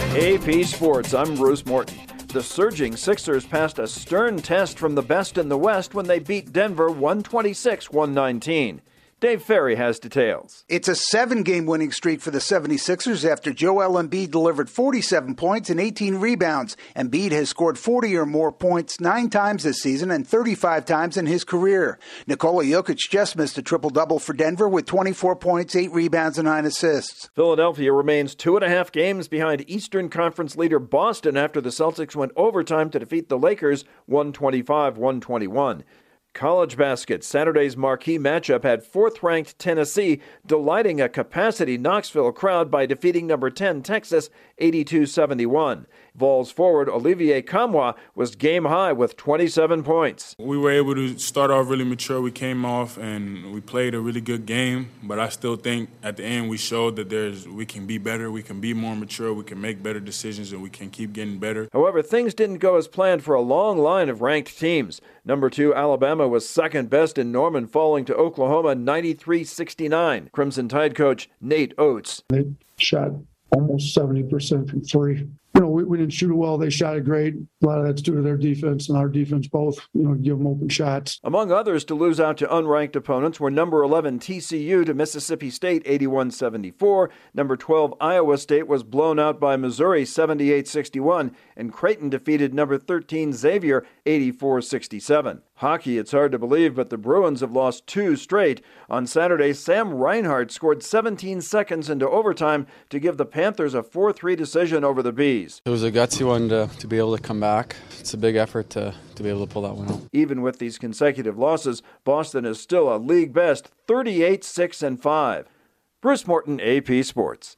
AP Sports, I'm Bruce Morton. The surging Sixers passed a stern test from the best in the West when they beat Denver 126-119. Dave Ferry has details. It's a 7-game winning streak for the 76ers after Joel Embiid delivered 47 points and 18 rebounds. Embiid has scored 40 or more points 9 times this season and 35 times in his career. Nikola Jokic just missed a triple-double for Denver with 24 points, 8 rebounds, and 9 assists. Philadelphia remains 2.5 games behind Eastern Conference leader Boston after the Celtics went overtime to defeat the Lakers 125-121. College basket, Saturday's marquee matchup had 4th-ranked Tennessee delighting a capacity Knoxville crowd by defeating number 10 Texas 82-71. Vols forward Olivier Kamwa was game high with 27 points. We were able to start off really mature. We came off and we played a really good game, but I still think at the end we showed that we can be better, we can be more mature, we can make better decisions, and we can keep getting better. However, things didn't go as planned for a long line of ranked teams. Number 2 Alabama was second best in Norman, falling to Oklahoma 93-69. Crimson Tide coach Nate Oates. They shot almost 70% from three. We didn't shoot it well. They shot it great. A lot of that's due to their defense and our defense both, give them open shots. Among others to lose out to unranked opponents were number 11 TCU to Mississippi State 81-74. Number 12 Iowa State was blown out by Missouri 78-61. And Creighton defeated number 13 Xavier 84-67. Hockey, it's hard to believe, but the Bruins have lost 2 straight. On Saturday, Sam Reinhart scored 17 seconds into overtime to give the Panthers a 4-3 decision over the Bees. It was a gutsy one to be able to come back. It's a big effort to be able to pull that one out. Even with these consecutive losses, Boston is still a league best 38-6-5. Bruce Morton, AP Sports.